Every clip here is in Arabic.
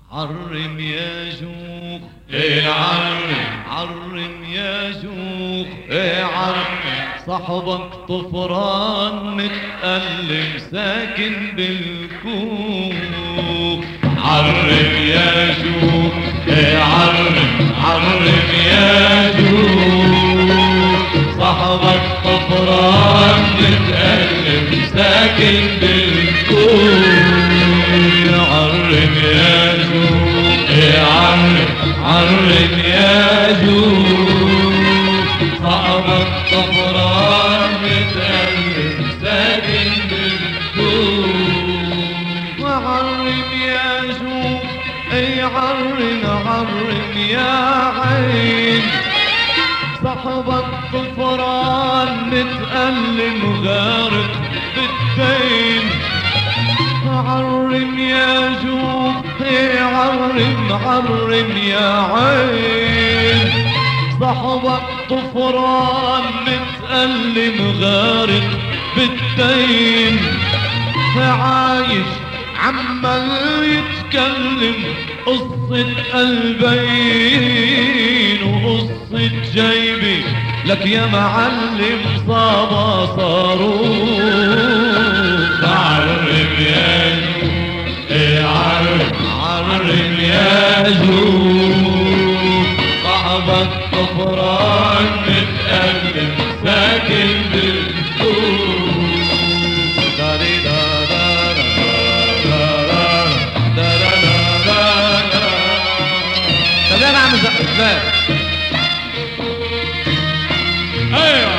عرم يا شوخ عرم يا شوخ عرم صاحبك طفران متألم ساكن بالكوخ. عرم يا شوخ عرم يا شوخ صاحبك طفران متألم ساكن بالكوخ. عرم يا شوخ عرم يا شوخ صاحبك طفران متألم ساكن بالكوخ. وعرم يا شوخ عرم يا عين صاحبك طفران متألم غارق بالدين. عرم يا شوخ عرم يا عين صاحبك طفران متألم غارق بالدين. عايش عمال يتكلم قصة قلبين وقصة جيبي لك يا معلم صابا صاروخ. عرم يا عرم يا شوخ صاحبك طفران متألم ساكن بالكوخ. داري دارا طب انا اعمل زقفات. ايوه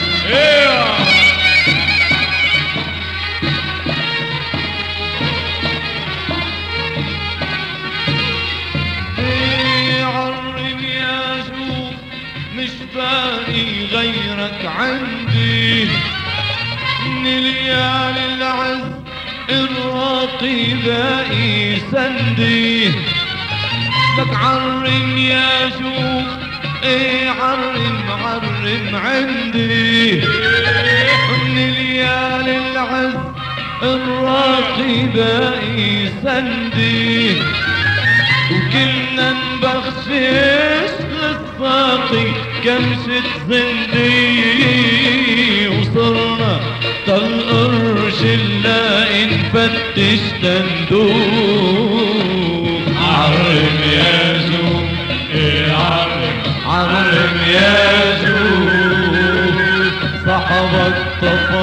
عرم يا شوخ مش باقي غيرك عندي من ليالي العز الراقي باقي سندي. لك عرم يا شوخ عرم عندي من ليالي العز الراقي باقي سندي. وكلنا نبخشش للساقي كمشة زندي. وصرنا كالقرش نلاقي نفتش تندوق. عرم يا شوخ عرم يا شوخ صاحبك طفران